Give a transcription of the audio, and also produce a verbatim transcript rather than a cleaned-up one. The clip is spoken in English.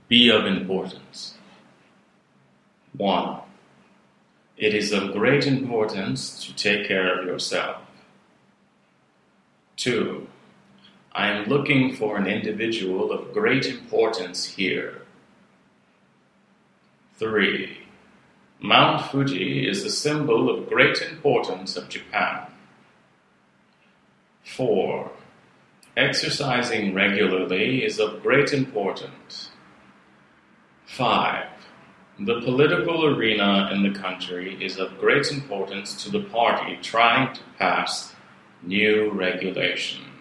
Be of importance. one. It is of great importance to take care of yourself. two. I am looking for an individual of great importance here. three. Mount Fuji is a symbol of great importance of Japan. four. Exercising regularly is of great importance. five. The political arena in the country is of great importance to the party trying to pass new regulations.